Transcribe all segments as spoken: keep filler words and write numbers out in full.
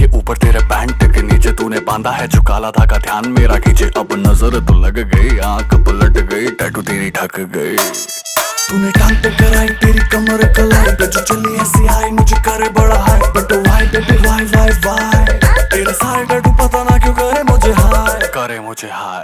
के ऊपर तेरे पैंट के नीचे तूने बांधा है जो काला धागा, ध्यान मेरा खींचे अब नजर तो लग गई, आंख पलट गई, टैटू तेरी ढक गई। तूने टांग पे कराई तेरी कमर कलाई पे, जो चली ऐसी आई मुझे करे बड़ा high, but why baby why why why, तेरे सारे टैटू पता ना क्यों करे मुझे हाई, करे मुझे हाई।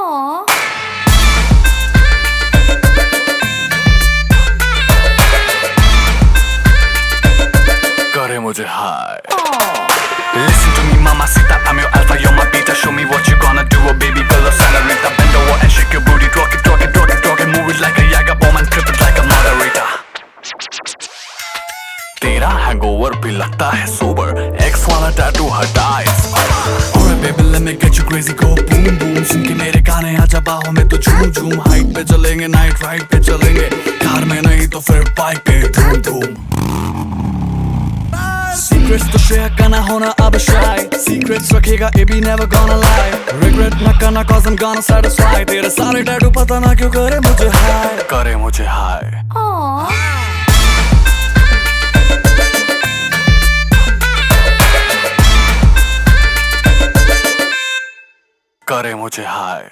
करे मुझे high. Listen to me mamacita, I'm your alpha, you're my beta. Show me what you gonna do, oh baby girl, oh senorita. Bend over and shake your booty, rock it, rock it, rock it, rock it. Move it like a Jager bomb and trip it like a margarita. तेरा hangover भी लगता है sober, X वाला tattoo हटा इस पर। Alright baby let me get you crazy, go boom boom। सुन के मेरे गाने आजा बाहों में तो झूम झूम, हाइट पे चलेंगे नाइट राइड पे चलेंगे, कार में नहीं तो फिर बाइक पे धूम धूम। Secrets तो शेयर करना होना अब shy, Secrets रखेगा ये भी never gonna lie, Regret ना करना cause I'm gonna satisfy, तेरे सारे टैटू पता ना क्यों करे मुझे high, करे मुझे high। करे मुझे high।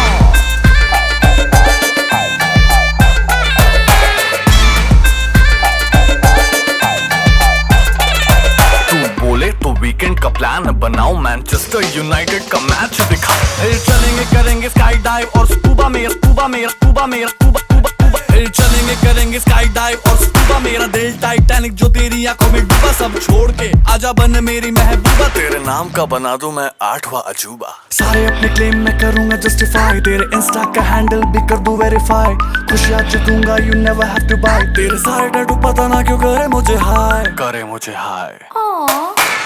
वीकेंड का प्लान बनाओ, मैनचेस्टर यूनाइटेड का मैच दिखा, फिर चलेंगे करेंगे स्काई डाइव और स्कूबा मेरा स्कूबा मेरा स्कूबा मेरा स्कूबा स्कूबा स्कूबा, फिर चलेंगे करेंगे स्काई डाइव और स्कूबा मेरा दिल टाइटैनिक जो तेरी आंखों में डूबा, सब छोड़ के आजा बन मेरी महबूबा, तेरे नाम का बना दूं मैं आठवां अजूबा। सारे अपने क्लेम मैं करूंगा जस्टिफाई, तेरे इंस्टा का हैंडल भी कर दूं वेरीफाई, खुशियां चुकूंगा you never have to buy, तेरे सारे टैटू पता ना क्यों करे मुझे हाई, करे मुझे हाई।